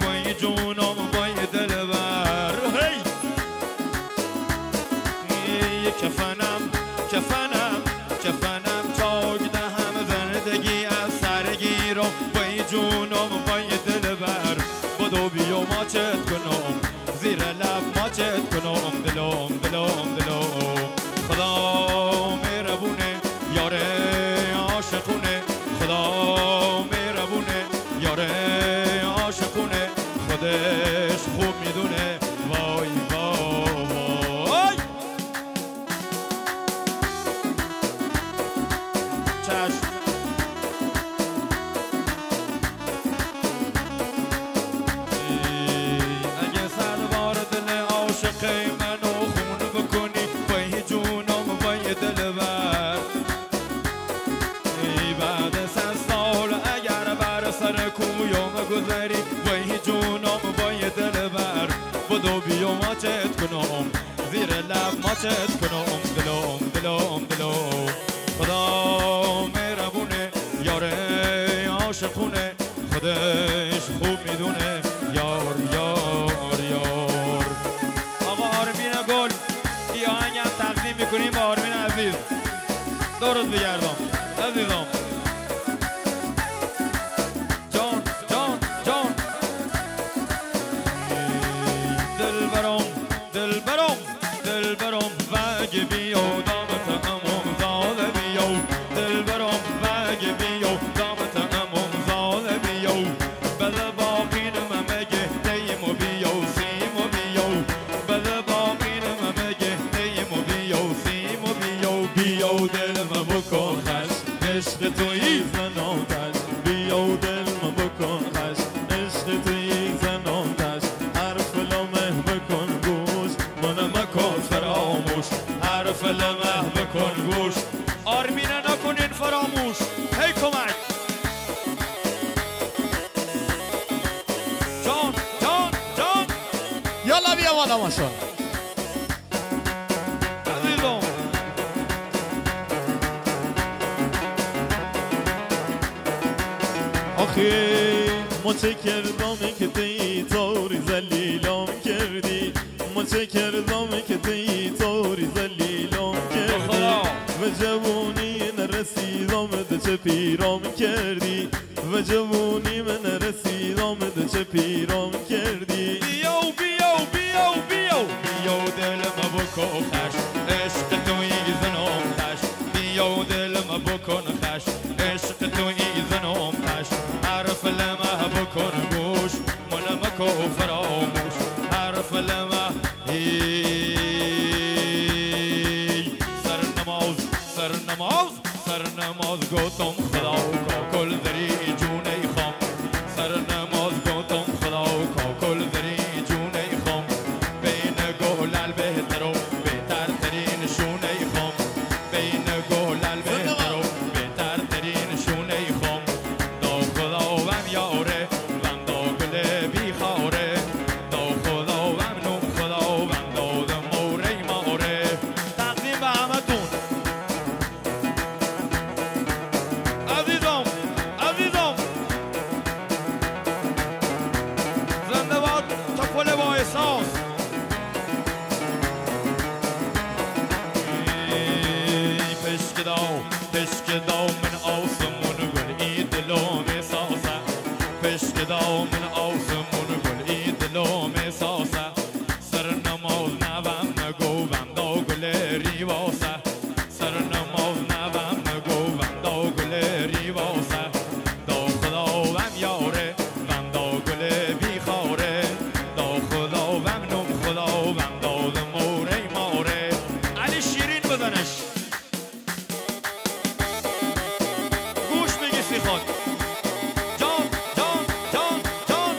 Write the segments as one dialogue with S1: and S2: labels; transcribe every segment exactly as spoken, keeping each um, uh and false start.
S1: وای جونم وای دلبر هی کفنم کفنم کفنم چاک دهم زندگی از سرگیرم وای جونم وای دلبر بدو بیا ماچت کنم زیر لب ماچت کنم دلم دلم دلم خدا مهربونه یاره عاشقونه خدا مهربونه یاره عاشقونه خودش خوب میدونه وای وای چشم اگه سربار دل عاشق منو خون بکنی وای جونم وای دلبر ای بعد سه سال اگر بر سر کویم گذری وای جونم وای دلبر بدو بیا ماچت کنم زیر لب ماچت کنم دلم دلم دلم خدا مهربونه یاره عاشقونه خودش خوب میدونه یار یار یار آقا آرمین گل بیا آهنگم تقدیم میکنیم به آرمین عزیز درست بگردم عزیزم جان جان جان دلبرم دلبرم دلبرم وگه بیا دامت امام زاده بیا دلبرم وگه بیا دامت امام زاده بیا بله باقین ممگه دیم و بیا سیم و بیا بله باقین ممگه دیم و بیا سیم و بیا بیا دلم بکن خش عشق توی زناتش بیا دلم بکن خش عشق توی زناتش حرف لمه بکن گوش من مکن فراموش حرف لمه بکن گوش آرمینه نکنین فراموش هی کمک جان جان جان
S2: یالا بیا بالا ماشون
S1: عزیزم
S3: آخی ما چه کردم که تی طوری زلیلام کردی ما چه کردم که تی طوری زلیلام کردی و جوونی نرسیدم ده چه پیرام کردی و جوونی من نرسیدم ده چه پیرام کردی
S1: بیو بیو بیو بیو بیو دلم بکن خش عشق توی زنم خش بیو دلم بکن خش عشق توی زنم خش حرف لمه بکن گوش من مکو فراموش حرف لمه سر نماز سر نماز سر نماز گوتم خدا کاکل دری جونه خام سر نماز گوتم خدا کاکل دری جونه خام بین گولل بهتر و بهتر ترین شونه خام بین گولل بهتر و بهتر ترین شونه خام دا خدا وم یاره وم دا گل بیخاره دا خدا وم نوم خدا وم داد موره ماره تقدیم به همتون عزیزم عزیزم زنده باد تا پل با احساس پشک داو پشک داو من آسمون گل ای دلوم احساسه پشک داو من آسمون گل ای دلوم احساسه سر نماز نوم نگو وم دا گل ریواسه سر نماز نوم نگو وم دا گل ریواسه دا خدا وم یاره وم دا گل بیخاره دا خدا وم نم خدا وم داد موره ماره علی شیرین بزنش گوش بگی سی خود جان جان جان جان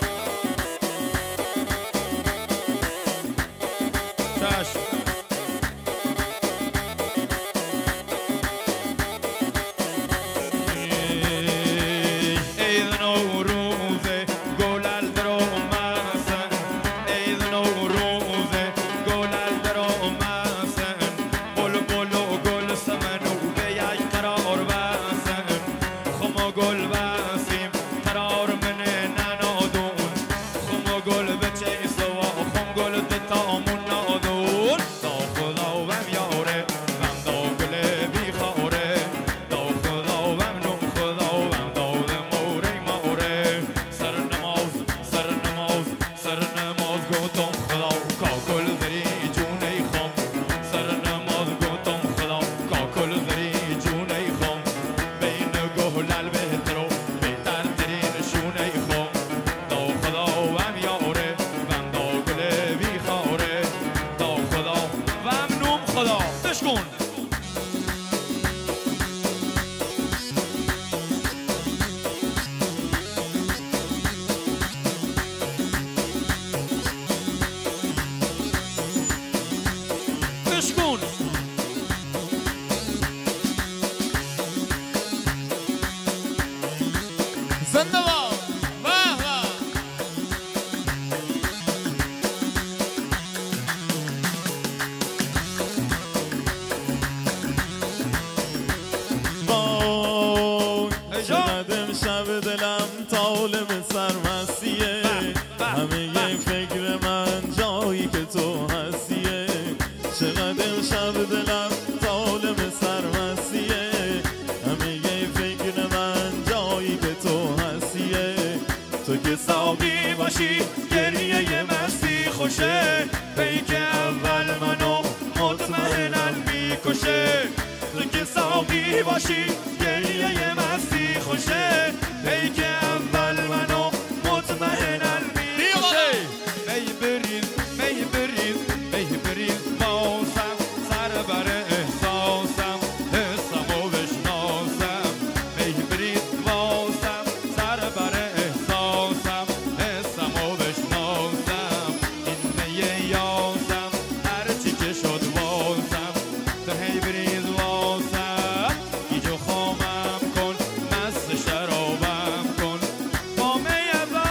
S1: باشی گریه مستی خوشه پیک اول منو مطمئناً میکشه تو که ساقی باشی گریه مستی خوشه پیک اول منو مطمئناً میکشه می بریز می بریز می بریز باسم سر بر احساسم حسم و بشناسم می بریز باسم سر بر احساسم حسم و بشناسم این می یاسم هرچی که شد باسم تو هی بریز باسم گیجو خامم کن مست شرابم کن با می ابا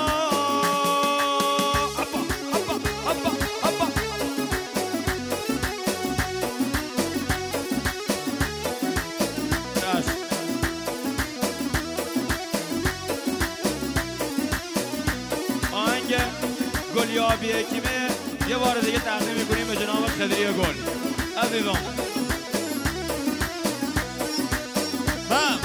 S1: ابا ابا ابا ابا چشم آهنگ گلیابی کیمه یه بار دیگه تقدیم میکنیم به جناب خدری گل عزیزان
S2: بم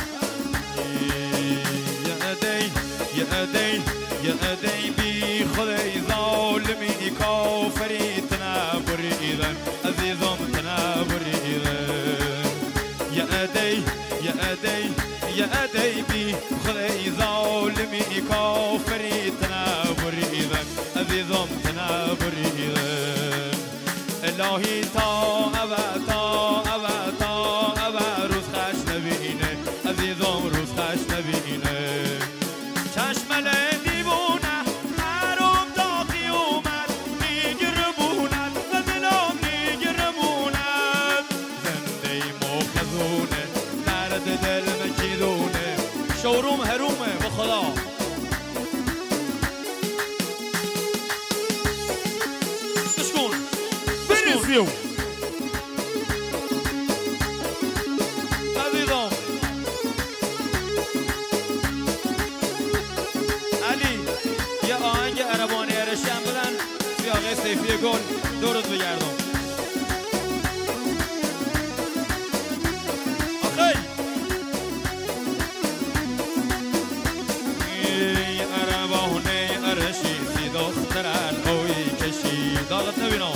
S1: یه عدی یه عدی یه عدی بی خدای ظالمی کافری تنبریدن عزیزان تنبریدن یه عدی یه عدی یه عدی بی خدای ظالمی کافری تنبریدن عزیزان تنبریدن الهی تا ابد تا ابد تا ابد روز خش نبینه عزیزم روز خش نبینه چشمل دیوونه حرام تا قیومت میگره بونت و دلم میگره بونت زنده مخزونه درد دل مکیدونه شوروم هرومه به خدا بشکن
S2: بریزیو
S1: عزیزم علی یه آهنگ عربانی ارشی هم بدن سیاقه سیفی گل دورت بگردم آخی ای عربانه ارشی سی دخترن اوی کشی داغت نبینم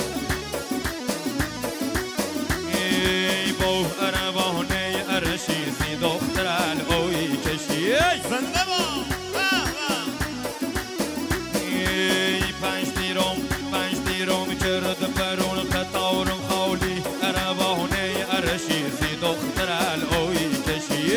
S1: ای بو عربانه ارشی سی دخترن اوی کشی
S2: زنده با
S1: ای پنج دیرم پنج دیرم کرد برون قطارم خالی عربانه ارشی سی دخترن اوی کشی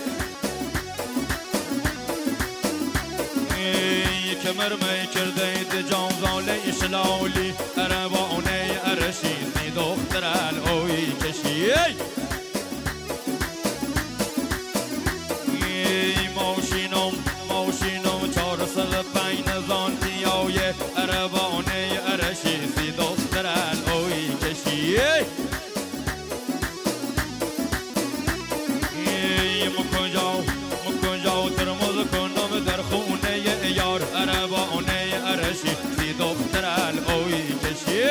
S1: ای کمر می کرده دی جام زاله شلالی عربانه ارشی سی دخترن اوی کشی ای ماشینم ماشینم چهار سال پنج زانتیای عربانه ارشی سی دخترن اوی کشی ای مکنجا مکنجا ترمز کنم در خونه یار عربانه ارشی سی دخترن اوی کشی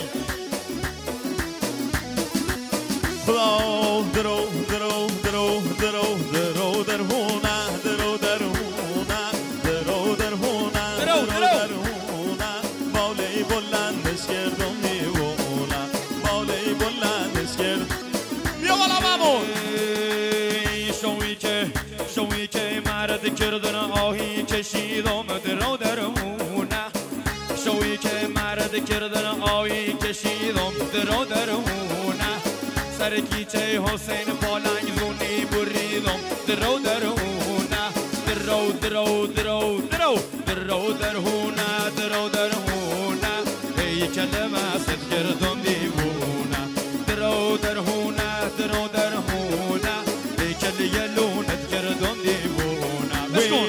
S3: خدا درو درو درو درو درو درهونه درو درهونه درو درهونه
S1: درو درو
S3: درهونه بالی بلندش کردم میوونه بالی بلندش کرد
S2: بیا بالا مامون
S1: ای شوی که شوی که مرد کردن آهی کشیدم درو درونه شوی که مرد کردن آهی کشیدم درو درونه سر کیچه حسین پالنگ زونی بریدم درو درونه درو درو درو درو درو درونه درو درونه ای کلمه ست کردم دیوونه درو درونه درو درونه ای کلیه لونت کردم دیوونه بشکن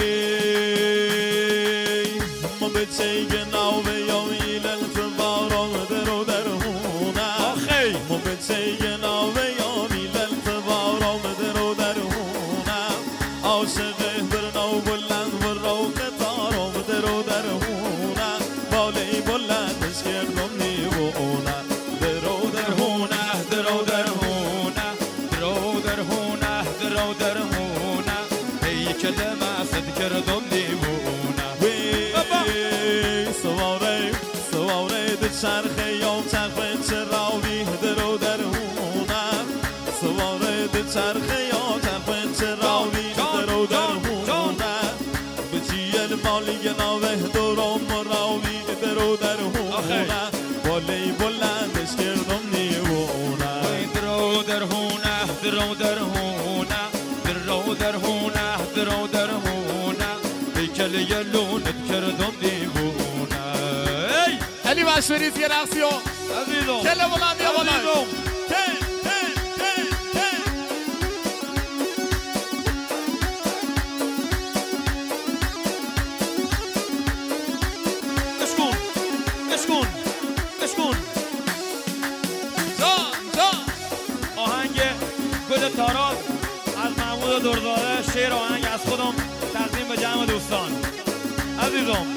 S3: ما بچه گناو بیامی للتبارم درو درهونه
S1: آخی
S3: ما بچه گناو بیامی للتبارم درو درهونه عاشق برنو بلند برو قطارم درو درهونه بالی بلندش کردم نیوونه درو درهونه
S1: درو درهونه درو درهونه درو درهونه ای کلمه ست کردم دیوونه بابا
S3: چرخه یا چرخه چراوی درو درهونم سواره ده چرخه یا چرخه چراوی درو درهونم بچیل مالی ناوه درو مراوی درو درهونم بالی بلندش کردم نیوونم
S1: درو درهونه درو درهونه درو درهونه درو درهونه بیکل یلونت کردم دیوونه
S2: خیلی مشورید یه رقصی ها
S1: عزیزم
S2: کل بلند یا بلند
S1: عزیزم
S2: تن تن تن تن
S1: اشکون اشکون اشکون
S2: جان جان
S1: آهنگ گل تاراز از محمود درزاده شعر آهنگ از خودم تقدیم به جمع دوستان عزیزم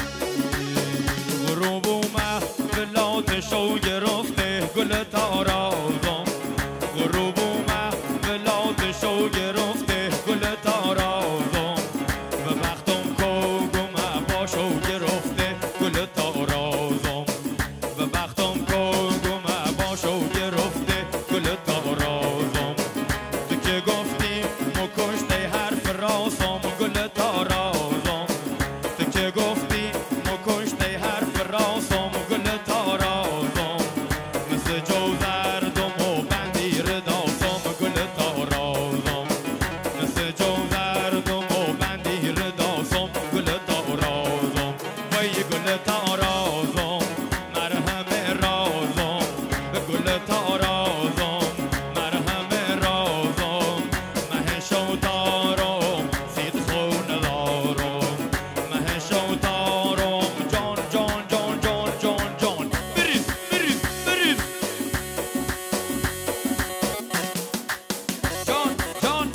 S1: غروب اومد ولات شو گرفته گل تارازم غروب اومد ولات شو گرفته گل تارازم به وقتم کوگم باشو گرفته گل تارازم به وقتم کوگم باشو گرفته گل تارازم تو که گفتی مکشته حرف راسم گل تارازم تو که گفتی مکشته حرف راسم گل تارازم مثل جو زردم و بندی رداسم گل تارازم مثل جو زردم و بندی رداسم گل تارازم وای گل تارازم مرهم رازم به گل تارازم مرهم رازم مهشو دارم سید خون دارم مهشو دارم جان جان جان جان جان جان بریز بریز بریز جان جان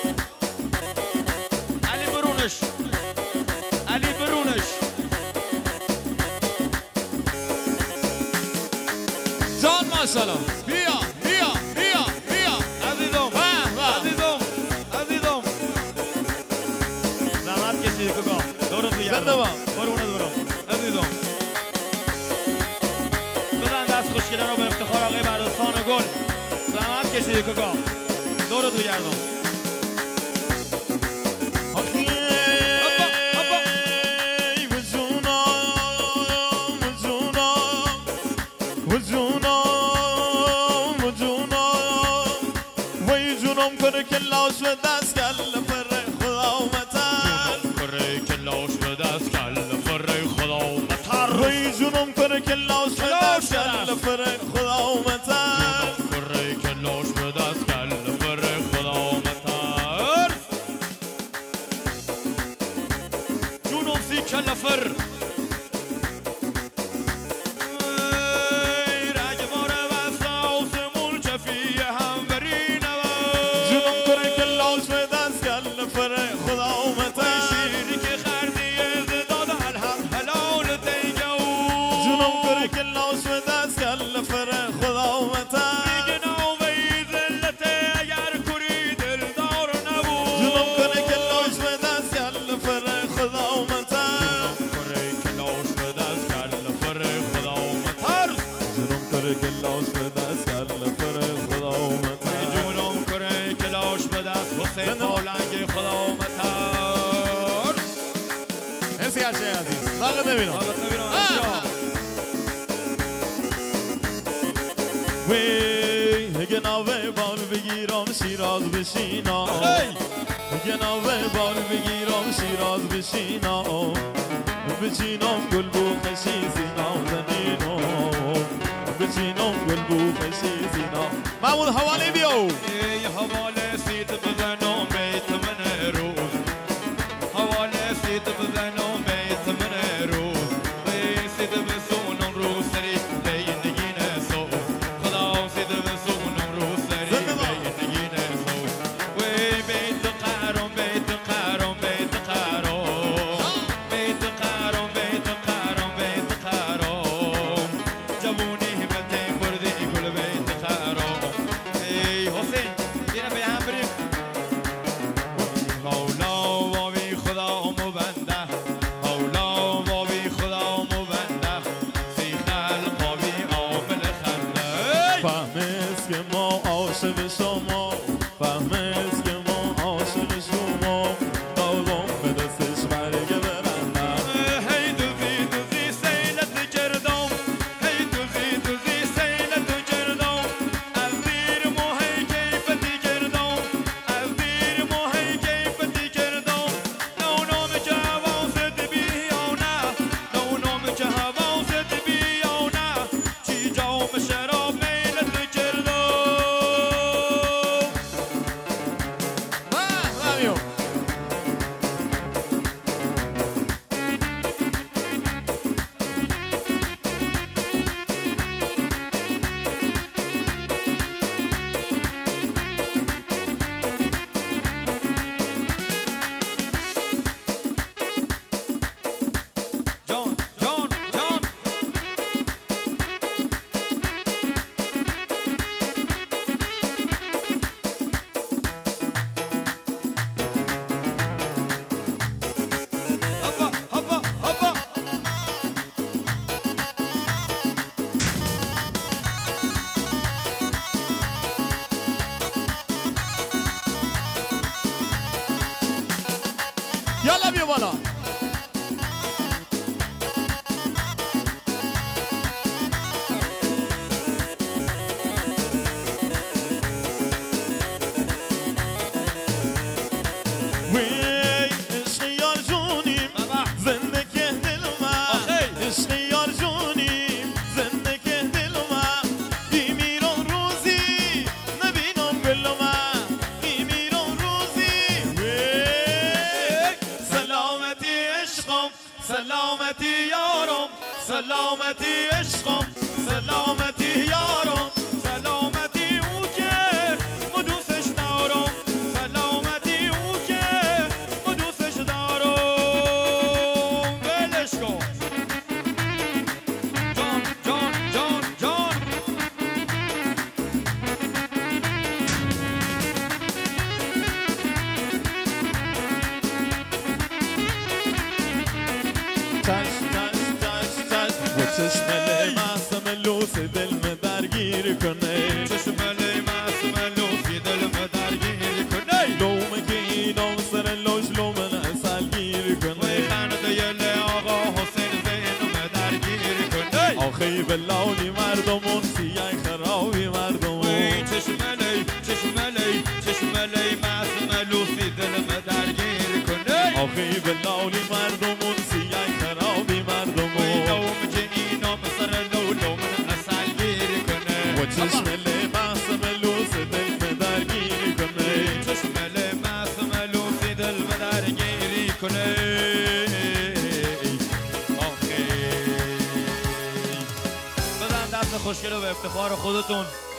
S1: علی برونش علی برونش
S2: جان ماشاءالله بیا بیا بیا بیا
S1: عزیزم
S2: به به
S1: عزیزم عزیزم زحمت کشید کگاه دورت
S2: زنده
S1: بگردم
S2: با.
S1: برونه دورم عزیزم بزن دست خوشگله رو به افتخار آقای بردستان گل زحمت کشید کگاه دورت بگردم
S3: ای وجونم وجونم وجونم وجونم وای جونم کنه که لاش به دست کل فر خدا اومدن
S1: کره کلاش به دست کل فر خدا متر
S3: وای جونم کنه که لاش به دست کل فر خدا اومدن
S1: کره کلاش به دست کل فر خدا متر جونم سی کل فر ای رگبار وسط آسمون چفی هم برینم
S3: جونم کنه که لاش به دست کل فر خدا اومدن
S1: شیری که خردی ازداد الحق حلال دیگه
S3: جونم کنه که لاش به دست کل فر خدا اومدن
S1: دیگه ناوی ذلته اگر کری دلدار نبود
S3: جونم کنه که لاش به دست کل فر خدا اومدن
S1: کره کلاش به دست کل فر خدا متر
S3: جونم کنه که لاش به دست کل فر خدا اومدن
S1: جونم کره کلاش به دست حسین پالنگ خدا متر
S2: مرسی هرچه عزیز لاغت نبینم
S1: حالت نبینم
S2: آه.
S3: وی اگه ناوه بال بگیرم شیراز بشینم
S1: آخی
S3: اگه ناوه بال بگیرم شیراز بشینم بچینم گل بو خشیزی نازنینم بچینم گل بو خشیزی نازنینم
S2: محمود حوالی بیو
S1: ای حواله سیت بزنم بیت من روز حواله سیت بزنم بیت من روز ای سیت بسونم رو سری بین نگین سو خدا سیت بسونم رو سری
S2: زنده با.
S1: بین نگین سو وی بیت قهرم بیت قهرم بیت قهرم بیت قهرم بیت قهرم بیت قهرم جوونی همتین بردی گل بیت قهرم ای حسین دینا به
S2: بیا بالا.
S3: سلامتی یارم سلامتی عشقم سلامتی یارم سلامتی او که ما دوستش دارم سلامتی او که ما دوستش دارم ولش کن جان جان جان جان تش تش تش تش و چشم معصوم لوسی دل me درگیر کنه چشم معصوم لوسی دل me درگیر کنه لومه که اینام سر لوش لومه نسلگیر کنه خنده یل آقا حسین زینو me درگیر کنه آخی بلالی مردمون سیای خرابی مردمون چشم لی چشم لی چشم لی معصوم لوسی دل me درگیر کنه آخی بلالی مردمون سیای خرابی مردمون لوم جنینام سر لو لوم نسلگیر کنه و چشم لی معصوم لوسی دل me درگیر کنه چشم لی معصوم لوسی دل me درگیر کنه آخی بدن دست خوشگل و به افتخار خودتون